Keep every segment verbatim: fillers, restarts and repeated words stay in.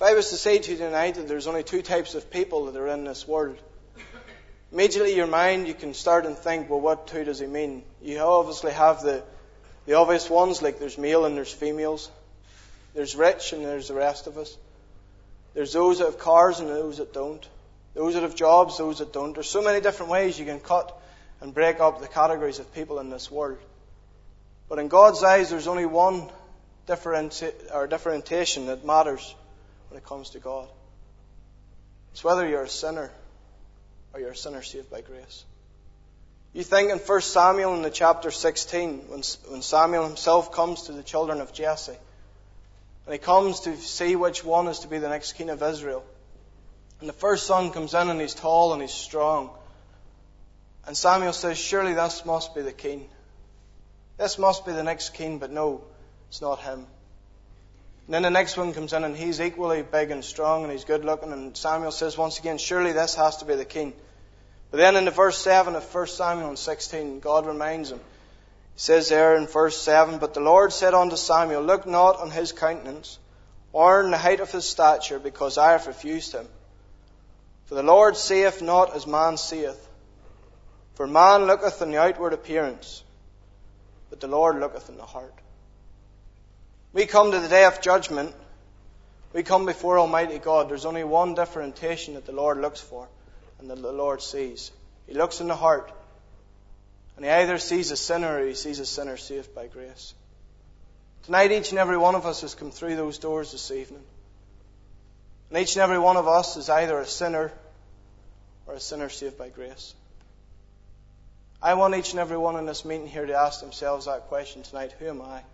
I was to say to you tonight that there's only two types of people that are in this world, immediately your mind, you can start and think, well, what two does he mean? You obviously have the, the obvious ones, like there's male and there's females. There's rich and there's the rest of us. There's those that have cars and those that don't. Those that have jobs, those that don't. There's so many different ways you can cut and break up the categories of people in this world. But in God's eyes, there's only one differenti- or differentiation that matters when it comes to God. It's whether you're a sinner or you're a sinner saved by grace. You think in First Samuel in the chapter sixteen, when, when Samuel himself comes to the children of Jesse, and he comes to see which one is to be the next king of Israel. And the first son comes in and he's tall and he's strong. And Samuel says, surely this must be the king. This must be the next king, but no, it's not him. And then the next one comes in and he's equally big and strong and he's good looking. And Samuel says once again, surely this has to be the king. But then in the verse seven of First Samuel sixteen, God reminds him. He says there in verse seven, but the Lord said unto Samuel, look not on his countenance, or on the height of his stature, because I have refused him. For the Lord seeth not as man seeth. For man looketh on the outward appearance, but the Lord looketh on the heart. We come to the day of judgment. We come before Almighty God. There's only one differentiation that the Lord looks for and that the Lord sees. He looks in the heart. And he either sees a sinner or he sees a sinner saved by grace. Tonight, each and every one of us has come through those doors this evening. And each and every one of us is either a sinner or a sinner saved by grace. I want each and every one in this meeting here to ask themselves that question tonight. Who am I?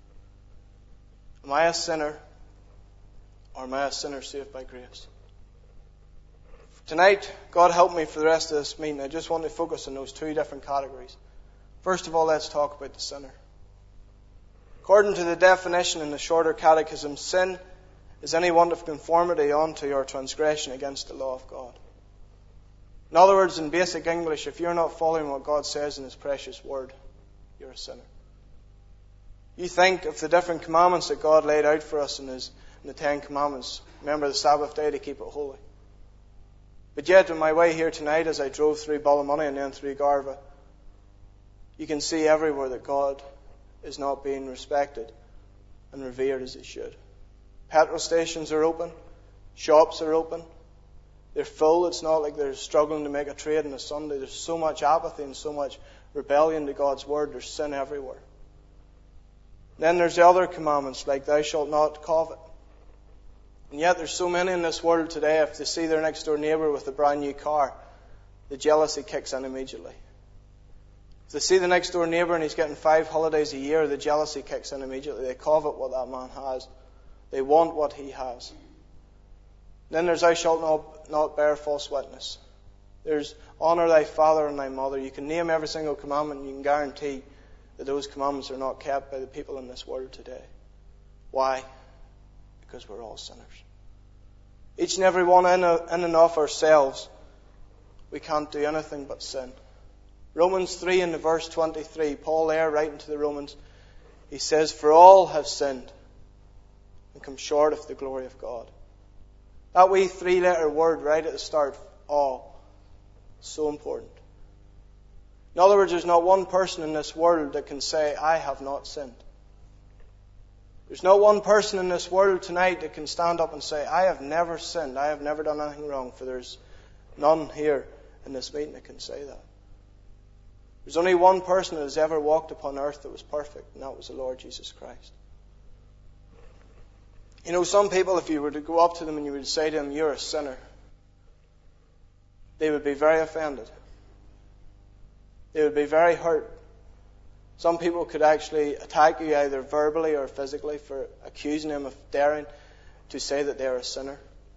Am I a sinner or am I a sinner saved by grace? Tonight, God help me for the rest of this meeting. I just want to focus on those two different categories. First of all, let's talk about the sinner. According to the definition in the Shorter Catechism, sin is any want of conformity unto or transgression against the law of God. In other words, in basic English, if you're not following what God says in His precious Word, you're a sinner. You think of the different commandments that God laid out for us in, his, in the Ten Commandments. Remember the Sabbath day to keep it holy. But yet, on my way here tonight, as I drove through Ballymoney and then through Garva, you can see everywhere that God is not being respected and revered as He should. Petrol stations are open. Shops are open. They're full. It's not like they're struggling to make a trade on a Sunday. There's so much apathy and so much rebellion to God's Word. There's sin everywhere. Then there's the other commandments, like thou shalt not covet. And yet there's so many in this world today, if they see their next door neighbour with a brand new car, the jealousy kicks in immediately. If they see the next door neighbour and he's getting five holidays a year, the jealousy kicks in immediately. They covet what that man has. They want what he has. Then there's thou shalt not, not bear false witness. There's honour thy father and thy mother. You can name every single commandment and you can guarantee that those commandments are not kept by the people in this world today. Why? Because we're all sinners. Each and every one in, a, in and of ourselves, we can't do anything but sin. Romans three in the verse twenty-three, Paul there writing to the Romans, he says, for all have sinned and come short of the glory of God. That wee three-letter word right at the start, all, so important. In other words, there's not one person in this world that can say, I have not sinned. There's not one person in this world tonight that can stand up and say, I have never sinned, I have never done anything wrong, for there's none here in this meeting that can say that. There's only one person that has ever walked upon earth that was perfect, and that was the Lord Jesus Christ. You know, some people, if you were to go up to them and you would say to them, you're a sinner, they would be very offended. They would be very hurt. Some people could actually attack you either verbally or physically for accusing them of daring to say that they're a sinner.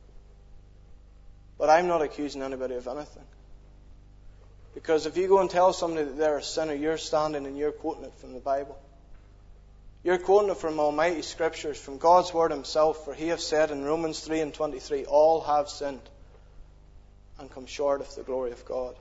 But I'm not accusing anybody of anything. Because if you go and tell somebody that they're a sinner, you're standing and you're quoting it from the Bible. You're quoting it from Almighty Scriptures, from God's Word Himself, for He has said in Romans three and twenty-three, all have sinned and come short of the glory of God.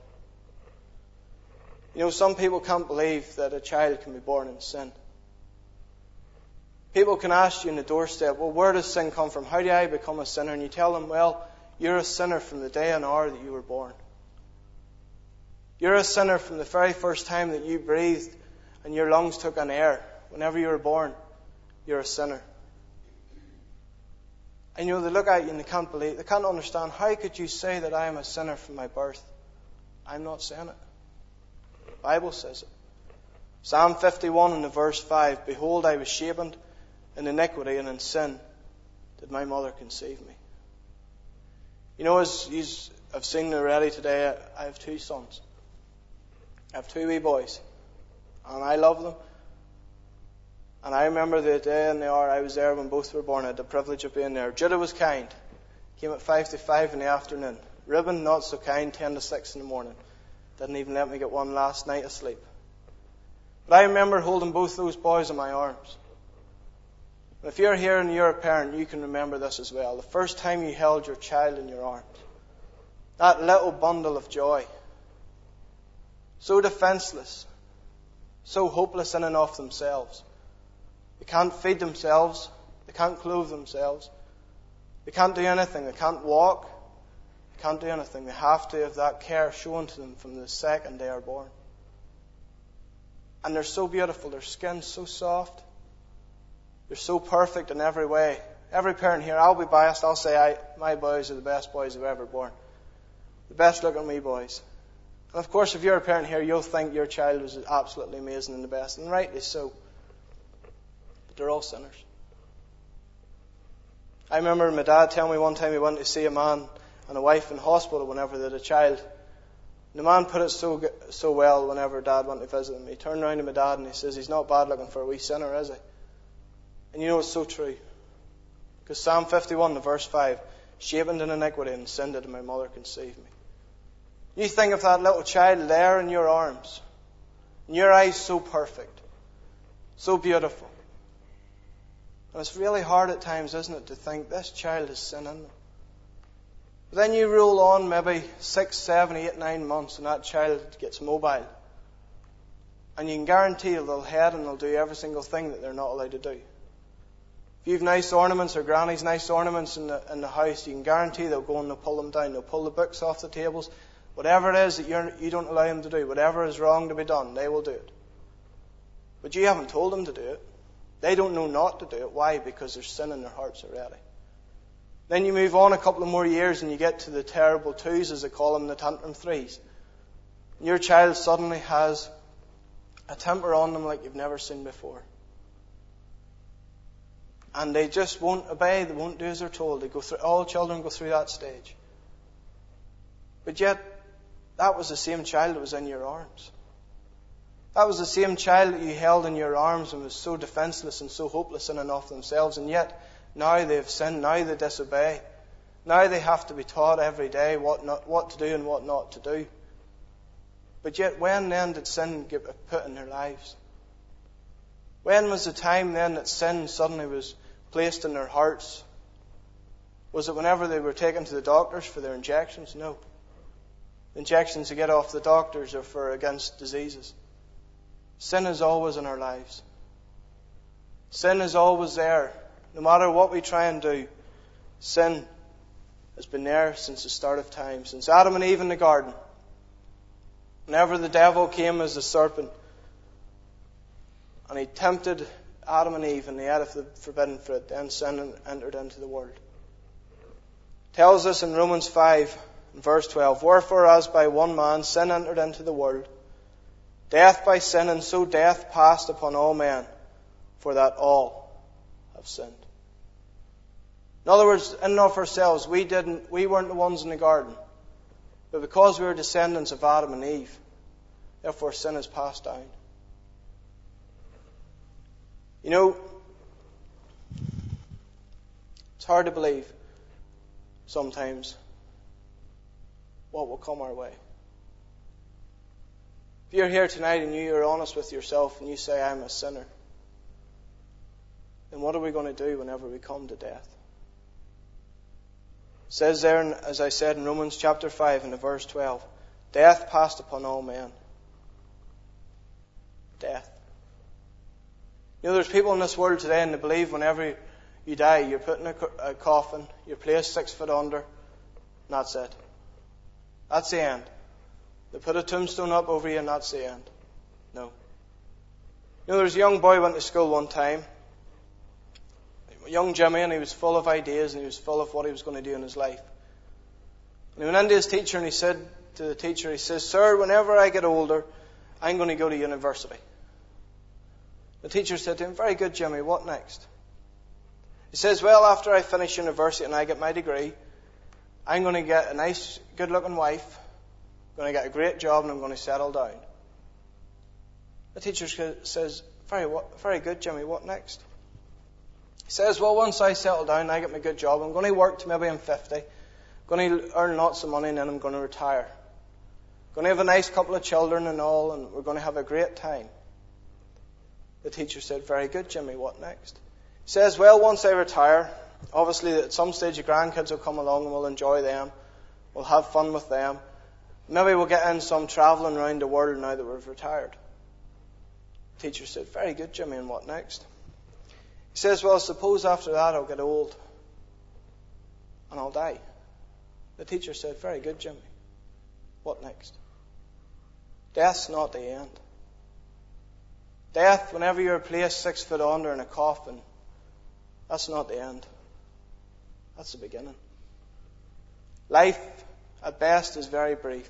You know, some people can't believe that a child can be born in sin. People can ask you in the doorstep, well, where does sin come from? How do I become a sinner? And you tell them, well, you're a sinner from the day and hour that you were born. You're a sinner from the very first time that you breathed and your lungs took on air. Whenever you were born, you're a sinner. And you know, they look at you and they can't believe, they can't understand, how could you say that I am a sinner from my birth? I'm not saying it. The Bible says it. Psalm fifty-one and the verse five, behold, I was shapen in iniquity, and in sin did my mother conceive me. You know, as you have seen already today, I have two sons. I have two wee boys. And I love them. And I remember the day and the hour I was there when both were born. I had the privilege of being there. Judah was kind. Came at five to five in the afternoon. Reuben, not so kind, ten to six in the morning. Didn't even let me get one last night of sleep. But I remember holding both those boys in my arms. And if you're here and you're a parent, you can remember this as well. The first time you held your child in your arms. That little bundle of joy. So defenseless. So hopeless in and of themselves. They can't feed themselves. They can't clothe themselves. They can't do anything. They can't walk. They can't do anything. They have to have that care shown to them from the second they are born. And they're so beautiful. Their skin's so soft. They're so perfect in every way. Every parent here, I'll be biased. I'll say I, my boys are the best boys I've ever born. The best looking wee boys. And of course, if you're a parent here, you'll think your child was absolutely amazing and the best. And rightly so. But they're all sinners. I remember my dad telling me one time he went to see a man and a wife in hospital whenever they had a child. And the man put it so so well whenever Dad went to visit him. He turned around to my dad and he says, he's not bad looking for a wee sinner, is he? And you know, it's so true. Because Psalm fifty-one, the verse five, shapen in iniquity and sin did my mother conceive me. You think of that little child there in your arms. And your eyes so perfect. So beautiful. And it's really hard at times, isn't it, to think this child has sin in them. But then you roll on maybe six, seven, eight, nine months and that child gets mobile. And you can guarantee they'll head and they'll do every single thing that they're not allowed to do. If you have nice ornaments or granny's nice ornaments in the, in the house, you can guarantee they'll go and they'll pull them down. They'll pull the books off the tables. Whatever it is that you're, you don't allow them to do, whatever is wrong to be done, they will do it. But you haven't told them to do it. They don't know not to do it. Why? Because there's sin in their hearts already. Then you move on a couple of more years and you get to the terrible twos, as they call them, the tantrum threes. And your child suddenly has a temper on them like you've never seen before. And they just won't obey, they won't do as they're told. They go through, all children go through that stage. But yet, that was the same child that was in your arms. That was the same child that you held in your arms and was so defenseless and so hopeless in and of themselves. And yet, now they've sinned, now they disobey. Now they have to be taught every day what not, what to do and what not to do. But yet, when then did sin get put in their lives? When was the time then that sin suddenly was placed in their hearts? Was it whenever they were taken to the doctors for their injections? No. The injections to get off the doctors are for against diseases. Sin is always in our lives. Sin is always there. No matter what we try and do, sin has been there since the start of time, since Adam and Eve in the garden. Whenever the devil came as the serpent, and he tempted Adam and Eve and they ate of the forbidden fruit, then sin entered into the world. It tells us in Romans five, verse twelve, wherefore as by one man sin entered into the world, death by sin, and so death passed upon all men, for that all have sinned. In other words, in and of ourselves, we didn't, we weren't the ones in the garden. But because we were descendants of Adam and Eve, therefore sin has passed down. You know, it's hard to believe sometimes what will come our way. If you're here tonight and you are honest with yourself and you say, I'm a sinner, then what are we going to do whenever we come to death? It says there, as I said in Romans chapter five and verse twelve, death passed upon all men. Death. You know, there's people in this world today and they believe whenever you die, you're put in a, co- a coffin, you're placed six foot under, and that's it. That's the end. They put a tombstone up over you and that's the end. No. You know, there was a young boy who went to school one time, young Jimmy, and he was full of ideas and he was full of what he was going to do in his life. And he went into his teacher and he said to the teacher, he says, "Sir, whenever I get older, I'm going to go to university." The teacher said to him, "Very good, Jimmy, what next?" He says, "Well, after I finish university and I get my degree, I'm going to get a nice, good-looking wife, I'm going to get a great job, and I'm going to settle down." The teacher says, very, what, very good, Jimmy, what next?" He says, "Well, once I settle down and I get my good job, I'm going to work to maybe I'm fifty, I'm going to earn lots of money, and then I'm going to retire. I'm going to have a nice couple of children and all, and we're going to have a great time." The teacher said, "Very good, Jimmy, what next?" He says, "Well, once I retire, obviously at some stage the grandkids will come along and we'll enjoy them. We'll have fun with them. Maybe we'll get in some travelling around the world now that we've retired." The teacher said, "Very good, Jimmy, and what next?" He says, "Well, suppose after that I'll get old and I'll die." The teacher said, "Very good, Jimmy, what next?" Death's not the end. Death, whenever you're placed six foot under in a coffin, that's not the end. That's the beginning. Life, at best, is very brief.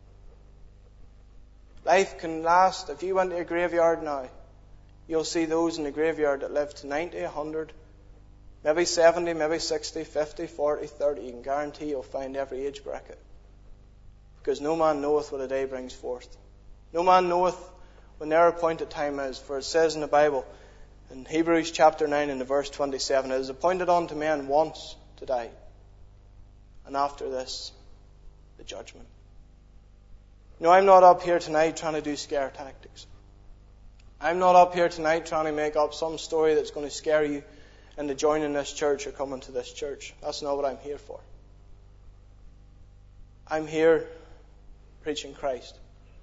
Life can last, if you went to a graveyard now, you'll see those in the graveyard that live to ninety, one hundred, maybe seventy, maybe sixty, fifty, forty, thirty. You can guarantee you'll find every age bracket. Because no man knoweth what a day brings forth. No man knoweth when their appointed time is. For it says in the Bible, in Hebrews chapter nine and the verse twenty-seven, "It is appointed unto men once to die, and after this, the judgment." You know, I'm not up here tonight trying to do scare tactics. I'm not up here tonight trying to make up some story that's going to scare you into joining this church or coming to this church. That's not what I'm here for. I'm here preaching Christ.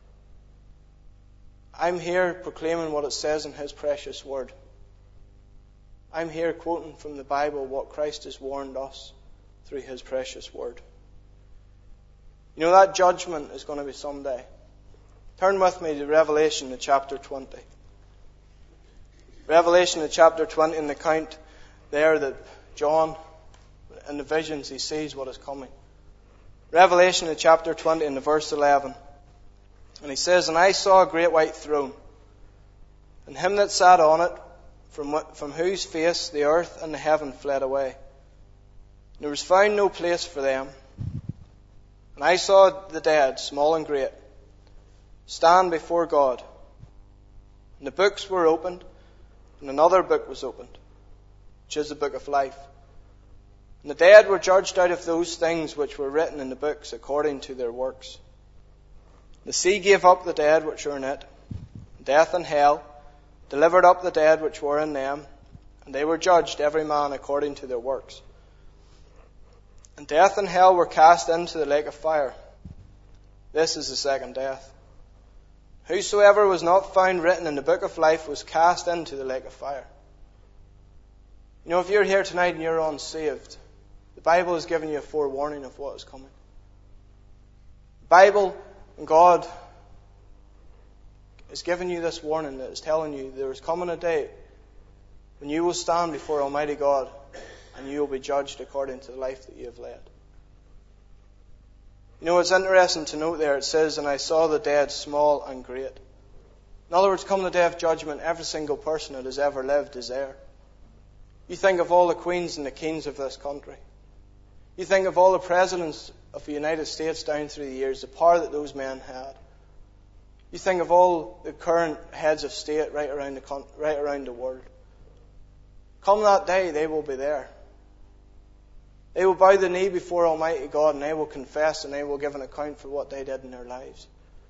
I'm here proclaiming what it says in His precious word. I'm here quoting from the Bible what Christ has warned us through His precious word. You know, that judgment is going to be someday. Turn with me to Revelation, the chapter twenty. Revelation, the chapter twenty, in the account there that John, in the visions, he sees what is coming. Revelation, the chapter twenty, in the verse eleven. And he says, "And I saw a great white throne, and him that sat on it, from, from whose face the earth and the heaven fled away. And there was found no place for them. And I saw the dead, small and great, stand before God. And the books were opened, and another book was opened, which is the book of life. And the dead were judged out of those things which were written in the books according to their works. The sea gave up the dead which were in it. Death and hell delivered up the dead which were in them, and they were judged every man according to their works. And death and hell were cast into the lake of fire. This is the second death. Whosoever was not found written in the book of life was cast into the lake of fire." You know, if you're here tonight and you're unsaved, the Bible has given you a forewarning of what is coming. The Bible and God is giving you this warning that is telling you there is coming a day when you will stand before Almighty God and you will be judged according to the life that you have led. You know, it's interesting to note there, it says, "And I saw the dead, small and great." In other words, come the day of judgment, every single person that has ever lived is there. You think of all the queens and the kings of this country. You think of all the presidents of the United States down through the years, the power that those men had. You think of all the current heads of state right around the, right around the world. Come that day, they will be there. They will bow the knee before Almighty God and they will confess and they will give an account for what they did in their lives.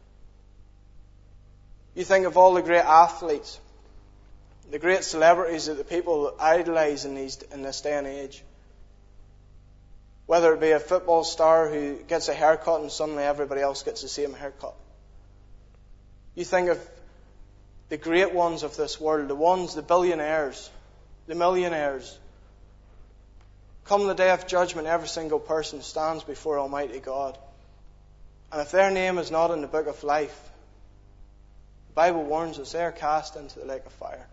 You think of all the great athletes, the great celebrities that the people idolize in, these, in this day and age. Whether it be a football star who gets a haircut and suddenly everybody else gets the same haircut. You think of the great ones of this world, the ones, the billionaires, the millionaires. Come the day of judgment, every single person stands before Almighty God. And if their name is not in the book of life, the Bible warns us they are cast into the lake of fire.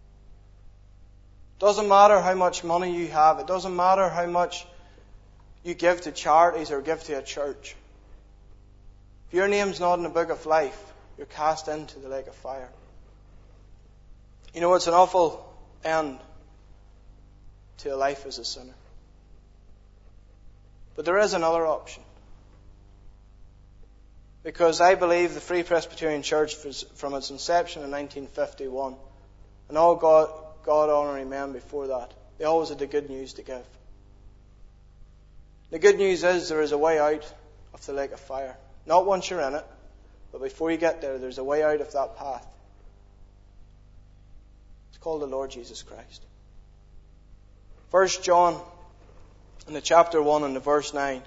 It doesn't matter how much money you have. It doesn't matter how much you give to charities or give to a church. If your name's not in the book of life, you're cast into the lake of fire. You know, it's an awful end to a life as a sinner. But there is another option. Because I believe the Free Presbyterian Church, from its inception in nineteen fifty-one, and all God, God-honouring men before that, they always had the good news to give. The good news is there is a way out of the lake of fire. Not once you're in it, but before you get there, there's a way out of that path. It's called the Lord Jesus Christ. First John, in the chapter one and the verse nine,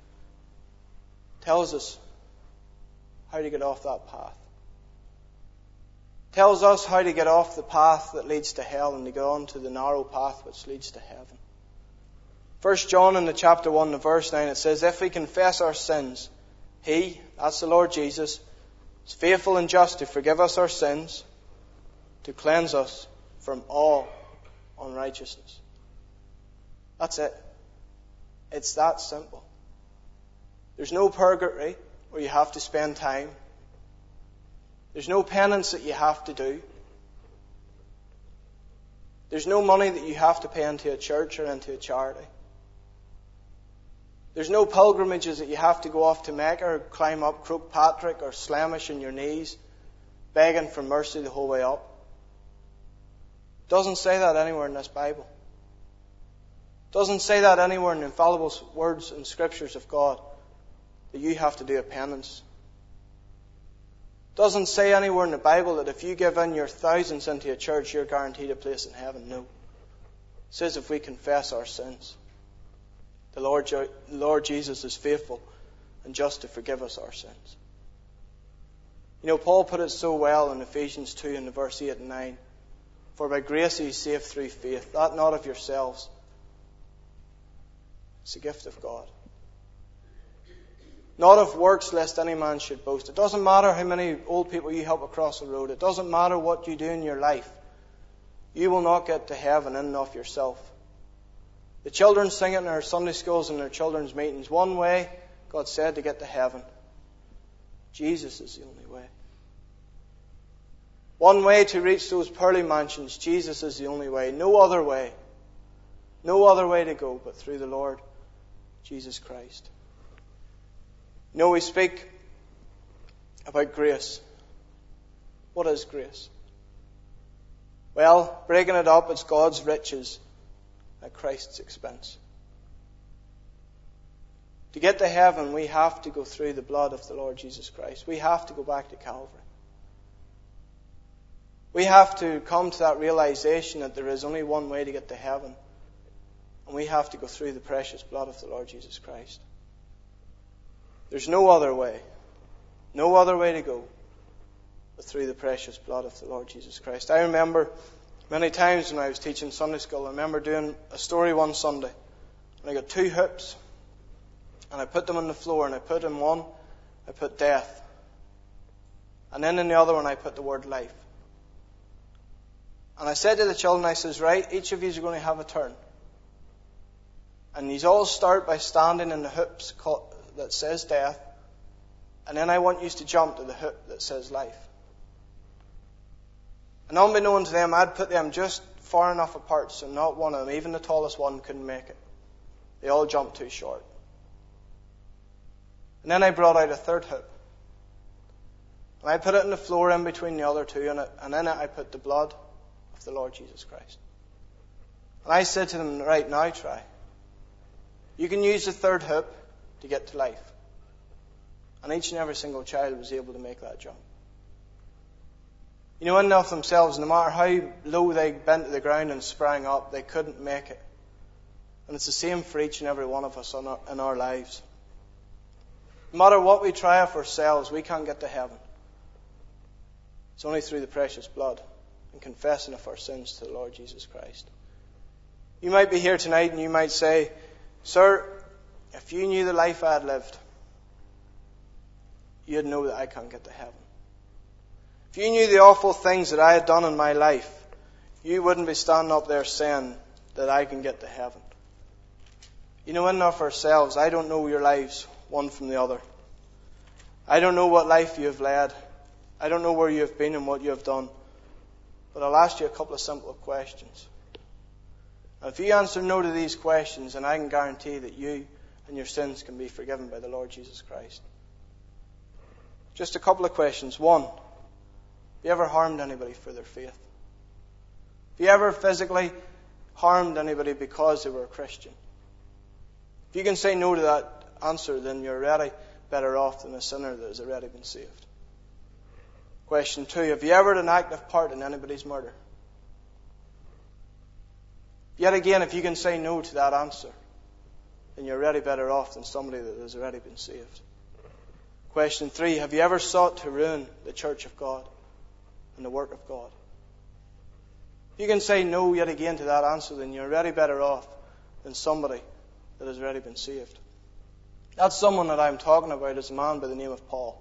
tells us how to get off that path. Tells us how to get off the path that leads to hell and to get on to the narrow path which leads to heaven. First John in the chapter one, the verse nine, it says, if we confess our sins, He, that's the Lord Jesus, is faithful and just to forgive us our sins, to cleanse us from all unrighteousness. That's it. It's that simple. There's no purgatory where you have to spend time. There's no penance that you have to do. There's no money that you have to pay into a church or into a charity. There's no pilgrimages that you have to go off to Mecca or climb up Croagh Patrick or Slemish on your knees, begging for mercy the whole way up. It doesn't say that anywhere in this Bible. It doesn't say that anywhere in the infallible words and scriptures of God that you have to do a penance. It doesn't say anywhere in the Bible that if you give in your thousands into a church, you're guaranteed a place in heaven. No. It says if we confess our sins, the Lord, the Lord Jesus is faithful and just to forgive us our sins. You know, Paul put it so well in Ephesians two in the verse eight and nine. For by grace are you saved through faith, that not of yourselves. It's a gift of God. Not of works, lest any man should boast. It doesn't matter how many old people you help across the road. It doesn't matter what you do in your life. You will not get to heaven in and of yourself. The children sing it in our Sunday schools and their children's meetings. One way, God said, to get to heaven. Jesus is the only way. One way to reach those pearly mansions. Jesus is the only way. No other way. No other way to go but through the Lord Jesus Christ. You know, we speak about grace. What is grace? Well, breaking it up, it's God's riches at Christ's expense. To get to heaven, we have to go through the blood of the Lord Jesus Christ. We have to go back to Calvary. We have to come to that realization that there is only one way to get to heaven. And we have to go through the precious blood of the Lord Jesus Christ. There's no other way. No other way to go but through the precious blood of the Lord Jesus Christ. I remember many times when I was teaching Sunday school, I remember doing a story one Sunday. And I got two hoops. And I put them on the floor. And I put in one, I put death. And then in the other one, I put the word life. And I said to the children, I says, right, each of you is going to have a turn. And you all start by standing in the hoops that says death. And then I want you to jump to the hoop that says life. And unbeknown to them, I'd put them just far enough apart so not one of them, even the tallest one, couldn't make it. They all jumped too short. And then I brought out a third hoop. And I put it on the floor in between the other two, and, it, and in it I put the blood of the Lord Jesus Christ. And I said to them, right, now try. You can use the third hoop to get to life. And each and every single child was able to make that jump. You know, in and of themselves, no matter how low they bent to the ground and sprang up, they couldn't make it. And it's the same for each and every one of us in our, in our lives. No matter what we try of ourselves, we can't get to heaven. It's only through the precious blood and confessing of our sins to the Lord Jesus Christ. You might be here tonight and you might say, "Sir, if you knew the life I had lived, you'd know that I can't get to heaven. If you knew the awful things that I had done in my life, you wouldn't be standing up there saying that I can get to heaven." You know, in and of ourselves, I don't know your lives one from the other. I don't know what life you have led. I don't know where you have been and what you have done. But I'll ask you a couple of simple questions. And if you answer no to these questions, then I can guarantee that you and your sins can be forgiven by the Lord Jesus Christ. Just a couple of questions. One, have you ever harmed anybody for their faith? Have you ever physically harmed anybody because they were a Christian? If you can say no to that answer, then you're already better off than a sinner that has already been saved. Question two, have you ever had an active part in anybody's murder? Yet again, if you can say no to that answer, then you're already better off than somebody that has already been saved. Question three, have you ever sought to ruin the church of God and the work of God? If you can say no yet again to that answer, then you're already better off than somebody that has already been saved. That's someone that I'm talking about is a man by the name of Paul.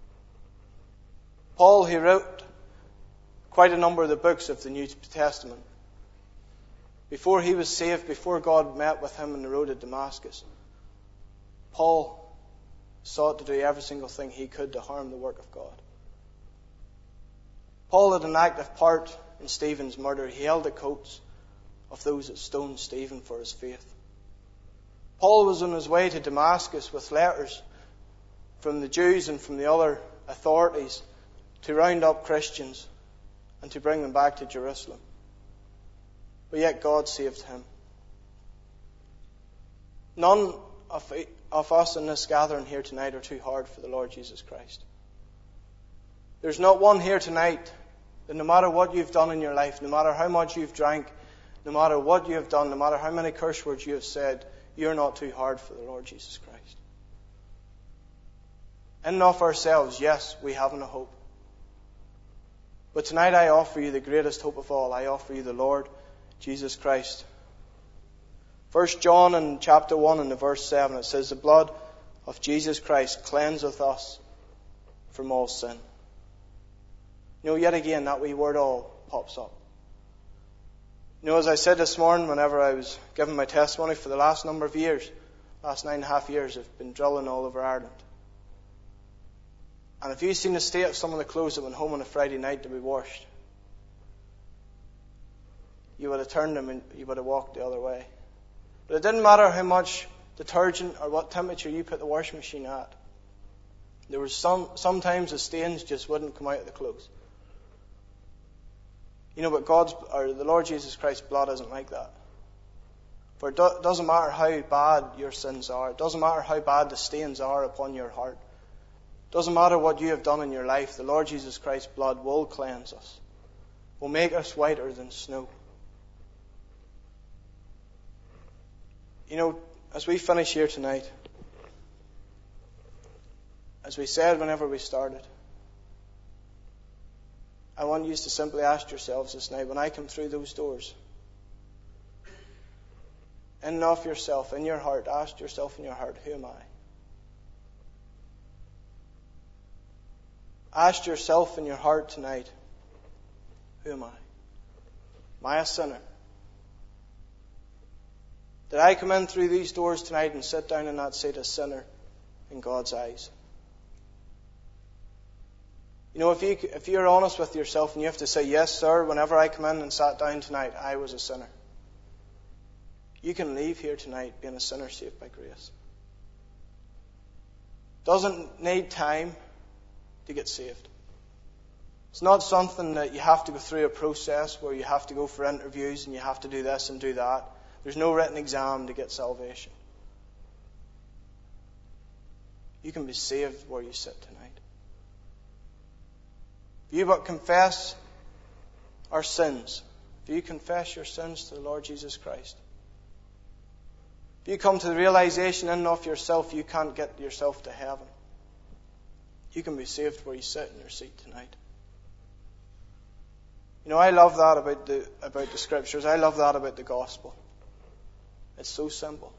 Paul, he wrote quite a number of the books of the New Testament. Before he was saved, before God met with him on the road to Damascus, Paul sought to do every single thing he could to harm the work of God. Paul had an active part in Stephen's murder. He held the coats of those that stoned Stephen for his faith. Paul was on his way to Damascus with letters from the Jews and from the other authorities to round up Christians and to bring them back to Jerusalem. But yet God saved him. None of, of us in this gathering here tonight are too hard for the Lord Jesus Christ. There's not one here tonight that no matter what you've done in your life, no matter how much you've drank, no matter what you have done, no matter how many curse words you have said, you're not too hard for the Lord Jesus Christ. In and of ourselves, yes, we haven't a hope. But tonight I offer you the greatest hope of all. I offer you the Lord Jesus Christ. First John in chapter one and the verse seven, it says, "The blood of Jesus Christ cleanseth us from all sin." You know, yet again, that wee word "all" pops up. You know, as I said this morning whenever I was giving my testimony, for the last number of years, last nine and a half years, I've been drilling all over Ireland. And if you've seen the state of some of the clothes that went home on a Friday night to be washed, you would have turned them and you would have walked the other way. But it didn't matter how much detergent or what temperature you put the washing machine at. There was some, sometimes the stains just wouldn't come out of the clothes. You know, but God's, or the Lord Jesus Christ's blood isn't like that. For it do, doesn't matter how bad your sins are. It doesn't matter how bad the stains are upon your heart. It doesn't matter what you have done in your life. The Lord Jesus Christ's blood will cleanse us. Will make us whiter than snow. You know, as we finish here tonight, as we said whenever we started, I want you to simply ask yourselves this night, when I come through those doors, in and of yourself, in your heart, ask yourself in your heart, who am I? Ask yourself in your heart tonight, who am I? Am I a sinner? Did I come in through these doors tonight and sit down in that seat a sinner in God's eyes? You know, if, you, if you're honest with yourself and you have to say, yes, sir, whenever I come in and sat down tonight, I was a sinner. You can leave here tonight being a sinner saved by grace. Doesn't need time to get saved. It's not something that you have to go through a process where you have to go for interviews and you have to do this and do that. There's no written exam to get salvation. You can be saved where you sit tonight. If you but confess our sins, if you confess your sins to the Lord Jesus Christ, if you come to the realization in and of yourself you can't get yourself to heaven, you can be saved where you sit in your seat tonight. You know, I love that about the, about the Scriptures. I love that about the gospel. It's so simple.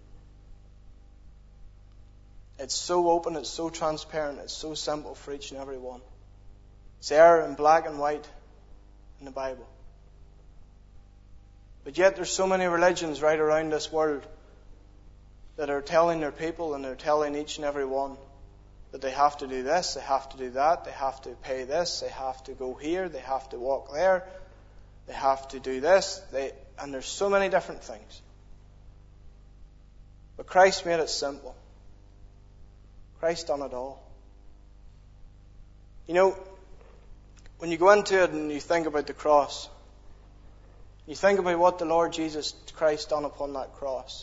It's so open, it's so transparent, it's so simple for each and every one. It's there in black and white in the Bible. But yet there's so many religions right around this world that are telling their people, and they're telling each and every one, that they have to do this, they have to do that, they have to pay this, they have to go here, they have to walk there, they have to do this, they, and there's so many different things. But Christ made it simple. Christ done it all. You know, when you go into it and you think about the cross, you think about what the Lord Jesus Christ done upon that cross.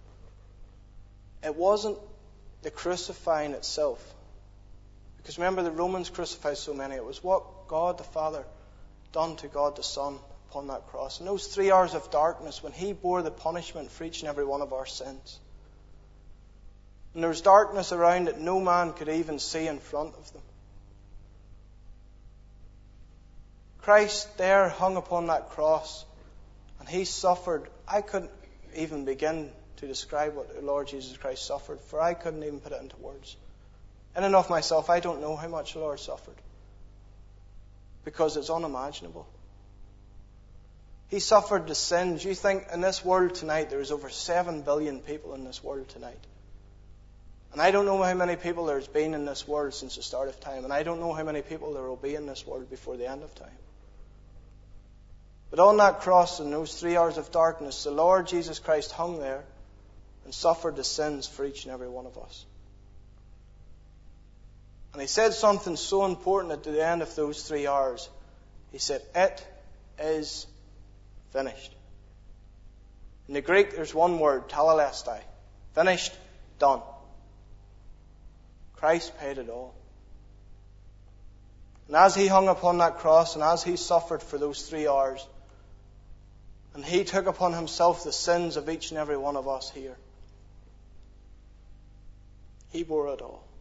It wasn't the crucifying itself. Because remember, the Romans crucified so many. It was what God the Father done to God the Son upon that cross. In those three hours of darkness, when He bore the punishment for each and every one of our sins. And there was darkness around that no man could even see in front of them. Christ there hung upon that cross, and He suffered. I couldn't even begin to describe what the Lord Jesus Christ suffered, for I couldn't even put it into words. In and of myself, I don't know how much the Lord suffered, because it's unimaginable. He suffered the sins. You think in this world tonight, there's over seven billion people in this world tonight. And I don't know how many people there's been in this world since the start of time. And I don't know how many people there will be in this world before the end of time. But on that cross, in those three hours of darkness, the Lord Jesus Christ hung there and suffered the sins for each and every one of us. And He said something so important at the end of those three hours. He said, "It is finished." In the Greek, there's one word, tetelestai. Finished, done. Christ paid it all. And as He hung upon that cross, and as He suffered for those three hours, and He took upon Himself the sins of each and every one of us here, He bore it all.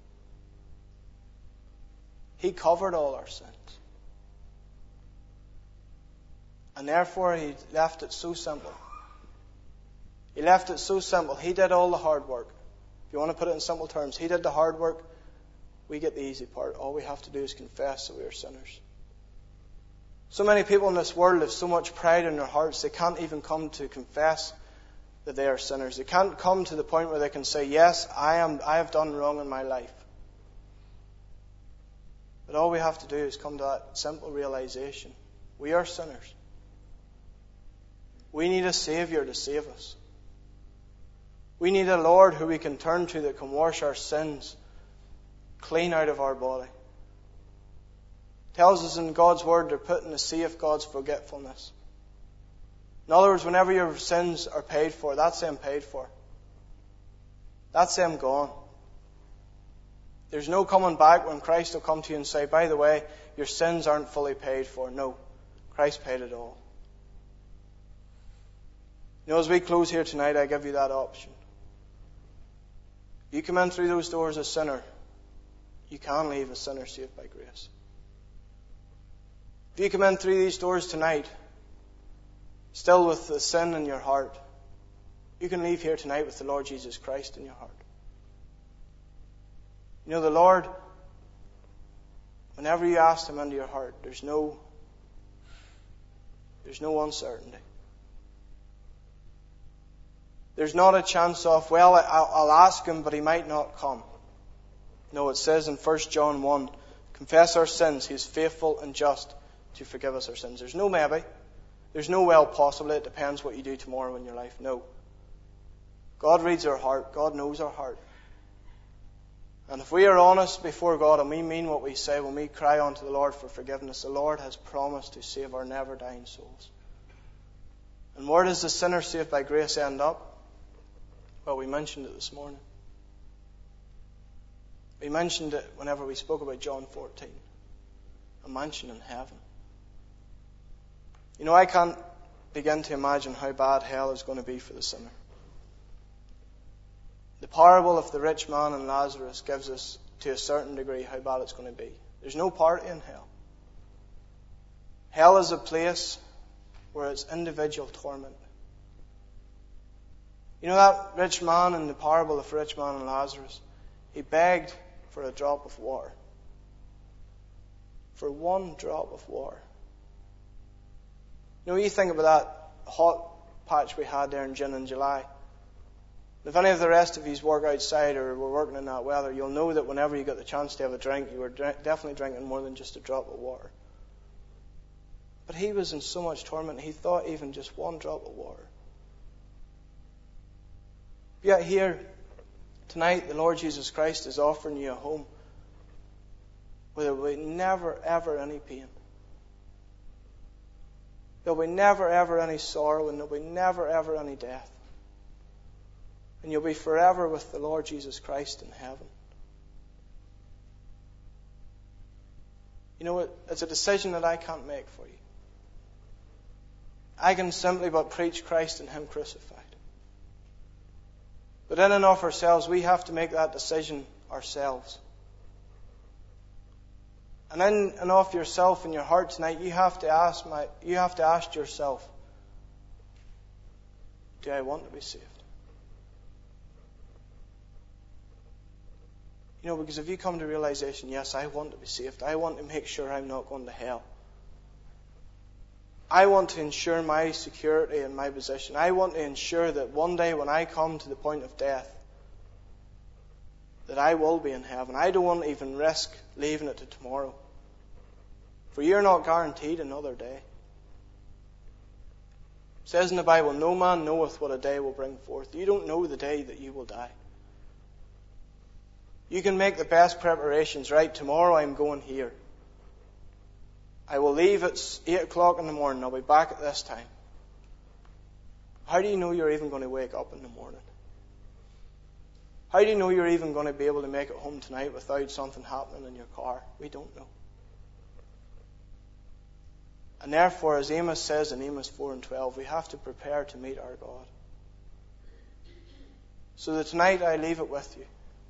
He covered all our sins. And therefore He left it so simple. He left it so simple. He did all the hard work. If you want to put it in simple terms, He did the hard work. We get the easy part. All we have to do is confess that we are sinners. So many people in this world have so much pride in their hearts, they can't even come to confess that they are sinners. They can't come to the point where they can say, yes, I am, I have done wrong in my life. But all we have to do is come to that simple realization. We are sinners. We need a Savior to save us. We need a Lord who we can turn to that can wash our sins clean out of our body. It tells us in God's Word they're put in the sea of God's forgetfulness. In other words, whenever your sins are paid for, that's them paid for. That's them gone. There's no coming back when Christ will come to you and say, by the way, your sins aren't fully paid for. No, Christ paid it all. You know, as we close here tonight, I give you that option. You come in through those doors a sinner, you can leave a sinner saved by grace. If you come in through these doors tonight, still with the sin in your heart, you can leave here tonight with the Lord Jesus Christ in your heart. You know, the Lord, whenever you ask Him into your heart, there's no, there's no uncertainty. There's not a chance of, well, I'll ask Him, but He might not come. No, it says in First John one, confess our sins, He is faithful and just to forgive us our sins. There's no maybe. There's no well possibly. It depends what you do tomorrow in your life. No. God reads our heart. God knows our heart. And if we are honest before God and we mean what we say when we cry unto the Lord for forgiveness, the Lord has promised to save our never dying souls. And where does the sinner saved by grace end up? Well, we mentioned it this morning. We mentioned it whenever we spoke about John fourteen. A mansion in heaven. You know, I can't begin to imagine how bad hell is going to be for the sinner. The parable of the rich man and Lazarus gives us, to a certain degree, how bad it's going to be. There's no party in hell. Hell is a place where it's individual torment. You know that rich man in the parable of the rich man and Lazarus? He begged for a drop of water. For one drop of water. You know, you think about that hot patch we had there in June and July. If any of the rest of you work outside or were working in that weather, you'll know that whenever you got the chance to have a drink, you were definitely drinking more than just a drop of water. But he was in so much torment, he thought even just one drop of water. Yet here, tonight, the Lord Jesus Christ is offering you a home where there will be never, ever any pain. There will be never, ever any sorrow, and there will be never, ever any death. And you'll be forever with the Lord Jesus Christ in heaven. You know what? It's a decision that I can't make for you. I can simply but preach Christ and Him crucified. But in and of ourselves, we have to make that decision ourselves. And in and of yourself in your heart tonight, you have to ask my, you have to ask yourself, do I want to be saved? You know, because if you come to realization, yes, I want to be saved. I want to make sure I'm not going to hell. I want to ensure my security and my position. I want to ensure that one day when I come to the point of death, that I will be in heaven. I don't want to even risk leaving it to tomorrow. For you're not guaranteed another day. It says in the Bible, no man knoweth what a day will bring forth. You don't know the day that you will die. You can make the best preparations, right? Tomorrow I'm going here. I will leave at eight o'clock in the morning. I'll be back at this time. How do you know you're even going to wake up in the morning? How do you know you're even going to be able to make it home tonight without something happening in your car? We don't know. And therefore, as Amos says in Amos four and twelve, we have to prepare to meet our God. So that tonight I leave it with you.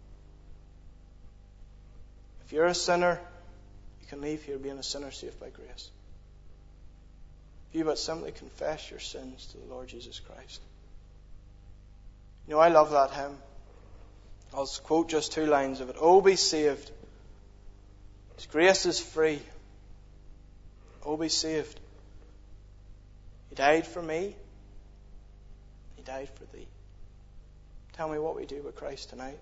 If you're a sinner, you can leave here being a sinner saved by grace. If you but simply confess your sins to the Lord Jesus Christ. You know, I love that hymn. I'll quote just two lines of it. Oh, be saved. His grace is free. Oh, be saved. He died for me. He died for thee. Tell me what we do with Christ tonight.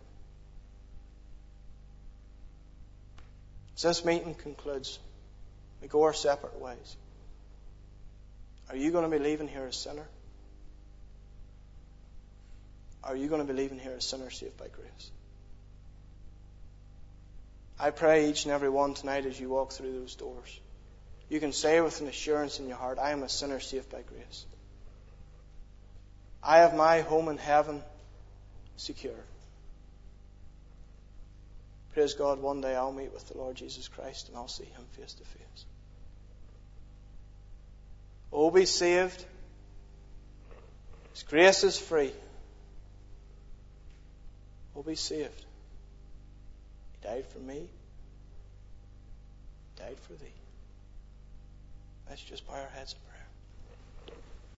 As this meeting concludes, we go our separate ways. Are you going to be leaving here a sinner? Are you going to be leaving here a sinner saved by grace? I pray each and every one tonight as you walk through those doors, you can say with an assurance in your heart, I am a sinner saved by grace. I have my home in heaven secure. Praise God, one day I'll meet with the Lord Jesus Christ and I'll see Him face to face. Oh, be saved. His grace is free. Oh, be saved. He died for me. He died for thee. Let's just bow our heads in prayer.